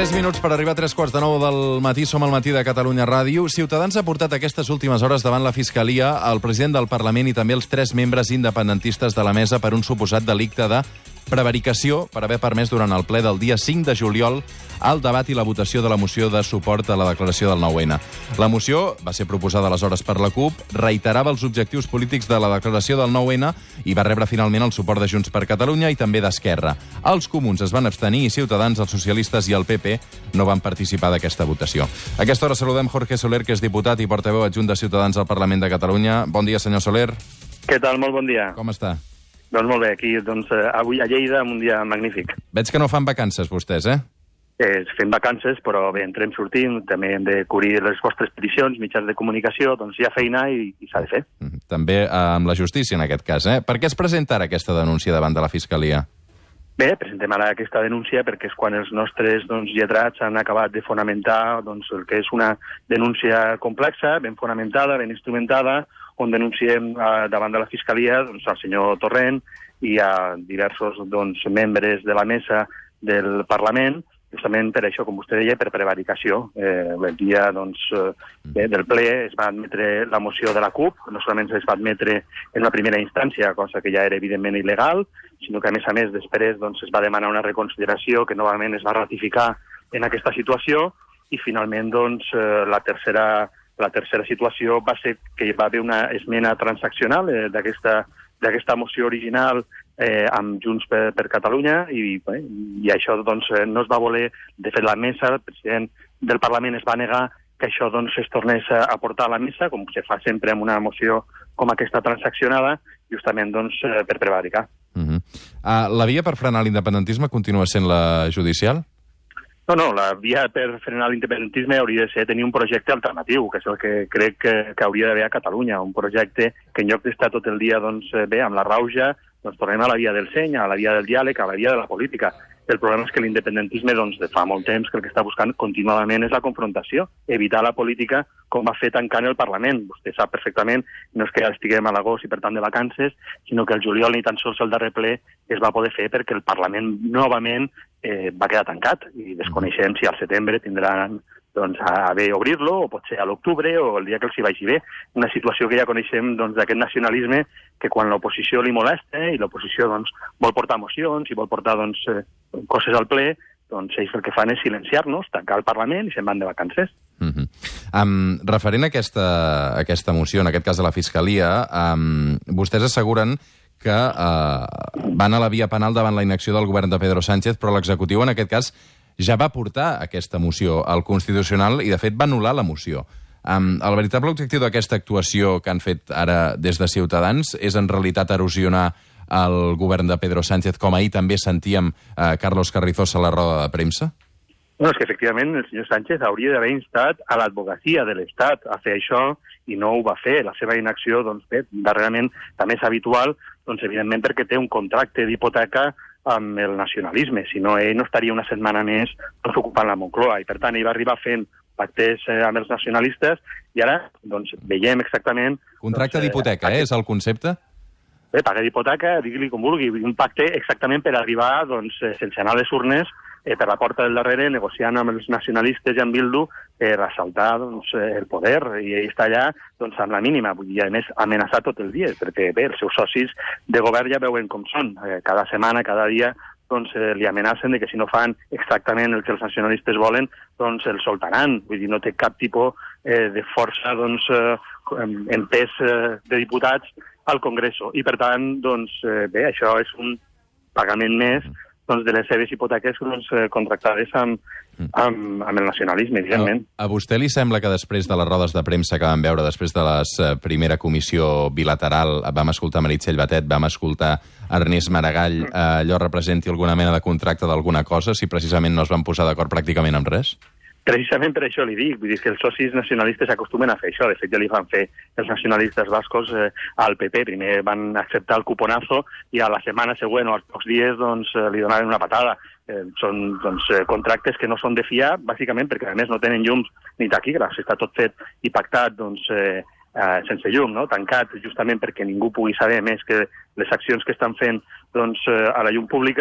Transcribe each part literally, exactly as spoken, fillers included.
tres minuts per arribar a tres quarts de nou del matí. Som al matí de Catalunya Ràdio. Ciutadans ha portat aquestes últimes hores davant la Fiscalia el president del Parlament i també els tres membres independentistes de la mesa per un suposat delicte de prevaricació per haver permès durant el ple del dia cinc de juliol el debat i la votació de la moció de suport a la declaració del nou ene. La moció va ser proposada aleshores per la CUP, reiterava els objectius polítics de la declaració del nou ene i va rebre finalment el suport de Junts per Catalunya i també d'Esquerra. Els comuns es van abstenir i Ciutadans, els socialistes i el pe pe no van participar d'aquesta votació. A aquesta hora saludem Jorge Soler, que és diputat i portaveu adjunt de Ciutadans al Parlament de Catalunya. Bon dia, senyor Soler. Què tal? Molt bon dia. Com està? Doncs molt bé, aquí doncs, avui a Lleida, un dia magnífic. Veig que no fan vacances, vostès, eh? eh fem vacances, però bé, entrem sortint, també hem de cobrir les vostres peticions, mitjans de comunicació, doncs hi ha feina i, i s'ha de fer. També eh, amb la justícia, en aquest cas, eh? Per què es presenta ara aquesta denúncia davant de la Fiscalia? Bé, presentem ara aquesta denúncia perquè és quan els nostres doncs, lletrats han acabat de fonamentar doncs, el que és una denúncia complexa, ben fonamentada, ben instrumentada, on denunciem eh, davant de la Fiscalia doncs, el senyor Torrent i a diversos doncs, membres de la mesa del Parlament, justament per això, com vostè deia, per prevaricació. Eh, el dia doncs, eh, del ple es va admetre la moció de la CUP, no solament es va admetre en la primera instància, cosa que ja era evidentment il·legal, sinó que a més a més després doncs, es va demanar una reconsideració que novament es va ratificar en aquesta situació i finalment doncs, eh, la tercera La tercera situació va ser que hi va haver una esmena transaccional eh, d'aquesta moció original eh, amb Junts per, per Catalunya i, eh, i això doncs, no es va voler. De fet, la mesa, el president del Parlament es va negar que això doncs, es tornés a portar a la mesa, com se fa sempre amb una moció com aquesta transaccionada, justament doncs, per prevaricar. Uh -huh. uh, la via per frenar l'independentisme continua sent la judicial? No, no, la via per frenar l'independentisme hauria de ser tenir un projecte alternatiu, que és el que crec que, que hauria d'haver a Catalunya, un projecte que en lloc d'estar tot el dia doncs, bé, amb la rauja, doncs tornem a la via del seny, a la via del diàleg, a la via de la política. El problema és que l'independentisme, doncs, de fa molt temps que el que està buscant continuadament és la confrontació, evitar la política com va fer tancant el Parlament. Vostè sap perfectament, no és que ja estiguem a l'agost i per tant de vacances, sinó que el juliol ni tan sols el darrer ple es va poder fer perquè el Parlament novament eh, va quedar tancat i desconeixem si al setembre tindran doncs, a haver obrir-lo, o potser a l'octubre, o el dia que els hi vagi bé. Una situació que ja coneixem doncs, d'aquest nacionalisme que quan l'oposició li molesta i l'oposició doncs, vol portar mocions i vol portar doncs, eh, coses al ple, doncs ells el que fan és silenciar-nos, tancar el Parlament i se'n van de vacances. Uh -huh. um, referent a aquesta, a aquesta moció, en aquest cas de la Fiscalia, um, vostès asseguren que uh, van a la via penal davant la inacció del govern de Pedro Sánchez, però l'executiu en aquest cas ja va portar aquesta moció al Constitucional i, de fet, va anul·lar la moció. Um, el veritable objectiu d'aquesta actuació que han fet ara des de Ciutadans és, en realitat, erosionar el govern de Pedro Sánchez, com ahir també sentíem uh, Carlos Carrizosa a la roda de premsa? Bueno, és que, efectivament, el senyor Sánchez hauria d'haver instat a l'advocacia de l'Estat a fer això i no ho va fer. La seva inacció, doncs, bé, darrerament també és habitual, doncs, evidentment, perquè té un contracte d'hipoteca amb el nacionalisme, si no ell no estaria una setmana més doncs, ocupant la Moncloa, i per tant ell va arribar fent pactes eh, amb els nacionalistes i ara doncs, veiem exactament... Contracte doncs, d'hipoteca, eh, és el concepte? Bé, paga d'hipoteca, digui-li com vulgui, un pacte exactament per arribar, doncs, sense anar a les urnes, eh, per la porta del darrere, negociant amb els nacionalistes i amb Bildu per assaltar doncs, el poder, i ell està allà doncs, amb la mínima, i a més amenaçar tot el dia, perquè bé, els seus socis de govern ja veuen com són, eh, cada setmana, cada dia, doncs eh, li amenacen de que si no fan exactament el que els nacionalistes volen, doncs el soltaran, vull dir, no té cap tipus eh, de força doncs, eh, en pes eh, de diputats al Congreso, i per tant, doncs, eh, bé, això és un pagament més doncs, de les seves hipoteques doncs, contractades amb, amb, amb el nacionalisme, evidentment. A, a vostè li sembla que després de les rodes de premsa que vam veure, després de la uh, primera comissió bilateral, vam escoltar Meritxell Batet, vam escoltar Ernest Maragall, uh, allò representi alguna mena de contracte d'alguna cosa, si precisament no es van posar d'acord pràcticament amb res? Precisament per això li dic, vull dir que els socis nacionalistes acostumen a fer això. De fet, ja li van fer els nacionalistes bascos eh, al pe pe. Primer van acceptar el cuponazo i a la setmana següent o als pocs dies doncs, li donaven una patada. Eh, són doncs, contractes que no són de fiar, bàsicament perquè a més no tenen llums ni taquígrafs. Està tot fet i pactat doncs, eh, eh, sense llum, no? Tancat justament perquè ningú pugui saber més que les accions que estan fent doncs, eh, a la llum pública,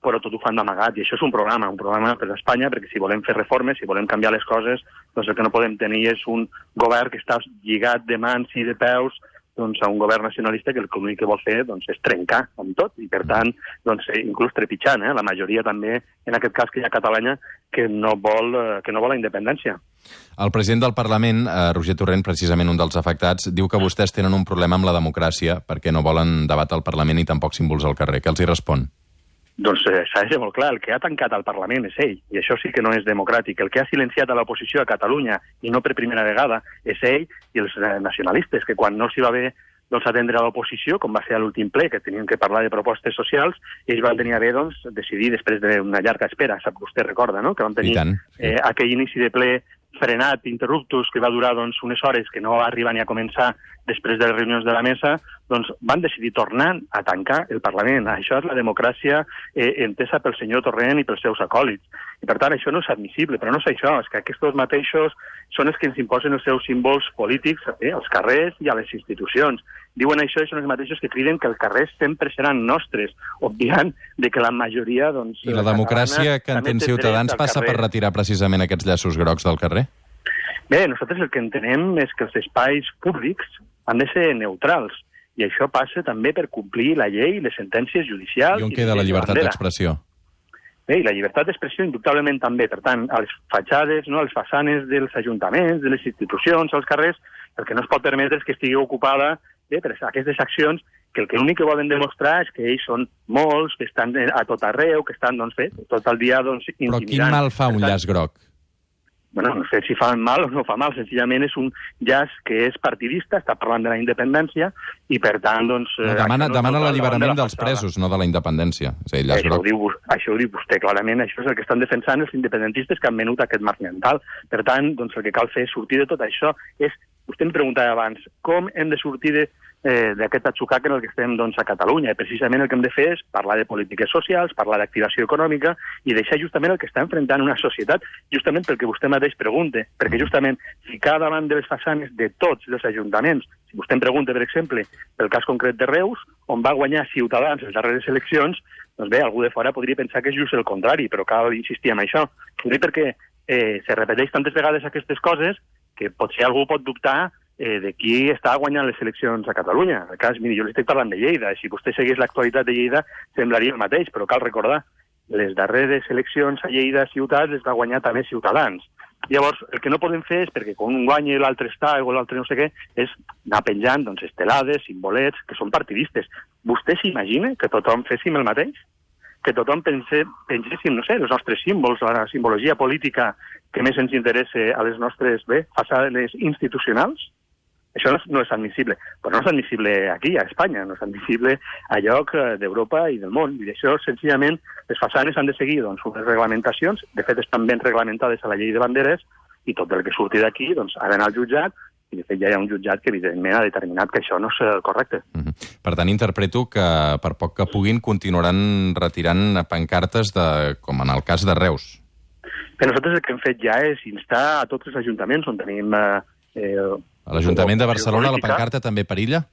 però tot ho fan d'amagat, i això és un problema, un problema per a Espanya, perquè si volem fer reformes, si volem canviar les coses, doncs el que no podem tenir és un govern que està lligat de mans i de peus doncs, a un govern nacionalista que l'únic que vol fer doncs, és trencar amb tot, i per tant, doncs, inclús trepitjant, eh? La majoria també, en aquest cas que hi ha a Catalunya, que no vol, que no vol la independència. El president del Parlament, eh, Roger Torrent, precisament un dels afectats, diu que vostès tenen un problema amb la democràcia perquè no volen debat al Parlament i tampoc símbols al carrer. Què els hi respon? Doncs eh, s'ha de ser molt clar, el que ha tancat el Parlament és ell, i això sí que no és democràtic. El que ha silenciat a l'oposició a Catalunya, i no per primera vegada, és ell i els eh, nacionalistes, que quan no s'hi va bé doncs, atendre a l'oposició, com va ser a l'últim ple, que tenien que parlar de propostes socials, ells van tenir a bé doncs, decidir, després d'una llarga espera, sap que vostè recorda, no?, que van tenir tant, sí. eh, aquell inici de ple frenat, interruptus, que va durar doncs, unes hores que no va arribar ni a començar després de les reunions de la mesa, doncs van decidir tornar a tancar el Parlament. Això és la democràcia eh, entesa pel senyor Torrent i pels seus acòlits. I per tant, això no és admissible, però no és això, és que aquests mateixos són els que ens imposen els seus símbols polítics eh, als carrers i a les institucions. Diuen això i són els mateixos que criden que els carrers sempre seran nostres, obviant de que la majoria... Doncs, I la democràcia que entén Ciutadans passa per retirar precisament aquests llaços grocs del carrer? Bé, nosaltres el que entenem és que els espais públics han de ser neutrals, i això passa també per complir la llei i les sentències judicials... I on queda la llibertat d'expressió? Bé, i la llibertat d'expressió indubtablement també. Per tant, a les fatxades, no, a les façanes dels ajuntaments, de les institucions, als carrers, el que no es pot permetre és que estigui ocupada bé, per aquestes accions que el que l'únic que volen demostrar és que ells són molts, que estan a tot arreu, que estan doncs, bé, tot el dia doncs, intimidant. Però quin mal fa un llaç groc? Bueno, no sé si fa mal o no fa mal, senzillament és un llaç que és partidista, està parlant de la independència, i per tant, doncs... No, demana no, demana no, l'alliberament dels presos, no de la independència. És a dir, llaç això, groc. Ho diu, això ho diu vostè clarament, això és el que estan defensant els independentistes que han venut aquest marc mental. Per tant, doncs el que cal fer és sortir de tot això. És, vostè em preguntava abans, com hem de sortir de, eh, d'aquest atzucac en el que estem doncs, a Catalunya? I precisament el que hem de fer és parlar de polítiques socials, parlar d'activació econòmica i deixar justament el que està enfrontant una societat, justament pel que vostè mateix pregunta, perquè justament ficar davant de les façanes de tots els ajuntaments, si vostè em pregunta, per exemple, pel cas concret de Reus, on va guanyar Ciutadans les darreres eleccions, doncs bé, algú de fora podria pensar que és just el contrari, però cal insistir en això. Perquè eh, se repeteix tantes vegades aquestes coses que potser algú pot dubtar eh, de qui està guanyant les eleccions a Catalunya. En el cas, miri, jo li estic parlant de Lleida. Si vostè seguís l'actualitat de Lleida, semblaria el mateix, però cal recordar, les darreres eleccions a Lleida ciutat les va guanyar també Ciutadans. Llavors, el que no podem fer és, perquè quan un guanya i l'altre està, o l'altre no sé què, és anar penjant doncs, estelades, simbolets, que són partidistes. Vostè s'imagina que tothom féssim el mateix? Que tothom pense, pengéssim, no sé, els nostres símbols, la simbologia política que més ens interessa a les nostres bé, façanes institucionals? Això no és, no és admissible. Però no és admissible aquí, a Espanya, no és admissible a lloc d'Europa i del món. I això, senzillament, les façanes han de seguir doncs, unes reglamentacions, de fet estan ben reglamentades a la llei de banderes, i tot el que surti d'aquí doncs, ha d'anar al jutjat, i de fet ja hi ha un jutjat que evidentment ha determinat que això no és correcte. Mm-hmm. Per tant, interpreto que per poc que puguin continuaran retirant pancartes de, com en el cas de Reus. Bé, nosaltres el que hem fet ja és instar a tots els ajuntaments on tenim... Eh, a l'Ajuntament de Barcelona política. La pancarta també perilla?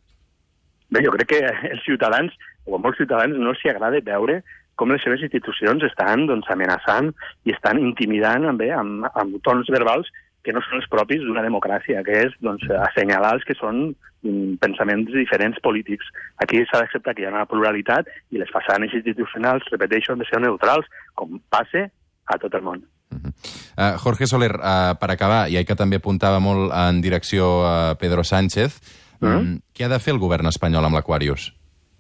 Bé, jo crec que els ciutadans, o a molts ciutadans, no els agrada veure com les seves institucions estan doncs, amenaçant i estan intimidant amb, bé, amb, amb tons verbals que no són els propis d'una democràcia, que és doncs, assenyalar els que són mm, pensaments diferents polítics. Aquí s'ha d'acceptar que hi ha una pluralitat i les façanes institucionals, repeteixo, han de ser neutrals, com passe a tot el món. Uh-huh. uh, Jorge Soler, uh, per acabar, i que també apuntava molt en direcció a Pedro Sánchez, uh-huh. um, què ha de fer el govern espanyol amb l'Aquarius?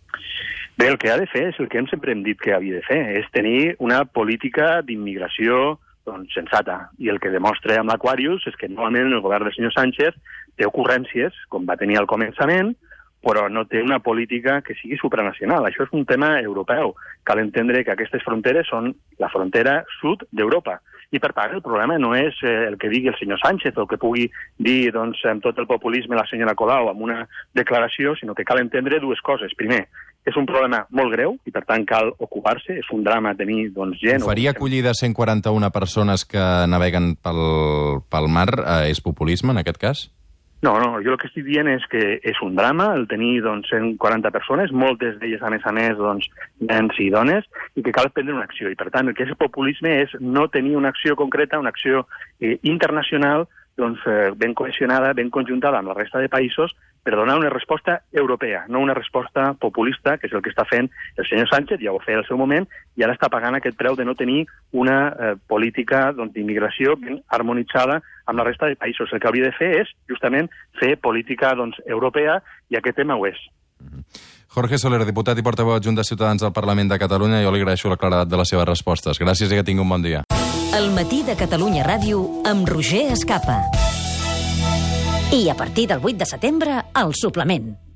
Bé, el que ha de fer és el que hem sempre hem dit que havia de fer, és tenir una política d'immigració doncs, sensata. I el que demostra amb l'Aquarius és que normalment el govern del senyor Sánchez té ocurrències, com va tenir al començament, però no té una política que sigui supranacional. Això és un tema europeu. Cal entendre que aquestes fronteres són la frontera sud d'Europa. I, per tant, el problema no és el que digui el senyor Sánchez o el que pugui dir doncs, amb tot el populisme la senyora Colau amb una declaració, sinó que cal entendre dues coses. Primer, és un problema molt greu i, per tant, cal ocupar-se. És un drama tenir doncs, gent... Oferir acollida a cent quaranta-una persones que naveguen pel, pel mar eh, és populisme, en aquest cas? No, no, jo el que estic dient és que és un drama el tenir doncs, cent quaranta persones, moltes d'elles, a més a més, doncs, nens i dones, i que cal prendre una acció. I, per tant, el que és el populisme és no tenir una acció concreta, una acció eh, internacional, doncs, eh, ben cohesionada, ben conjuntada amb la resta de països, per donar una resposta europea, no una resposta populista, que és el que està fent el senyor Sánchez, ja ho feia al seu moment, i ara està pagant aquest preu de no tenir una eh, política doncs, d'immigració ben harmonitzada amb la resta de països. El que hauria de fer és, justament, fer política doncs, europea, i aquest tema ho és. Jorge Soler, diputat i portaveu adjunt de Ciutadans al Parlament de Catalunya, jo li agraeixo la claredat de les seves respostes. Gràcies i que tingui un bon dia. El matí de Catalunya Ràdio amb Roger Escapa. I a partir del vuit de setembre, el suplement.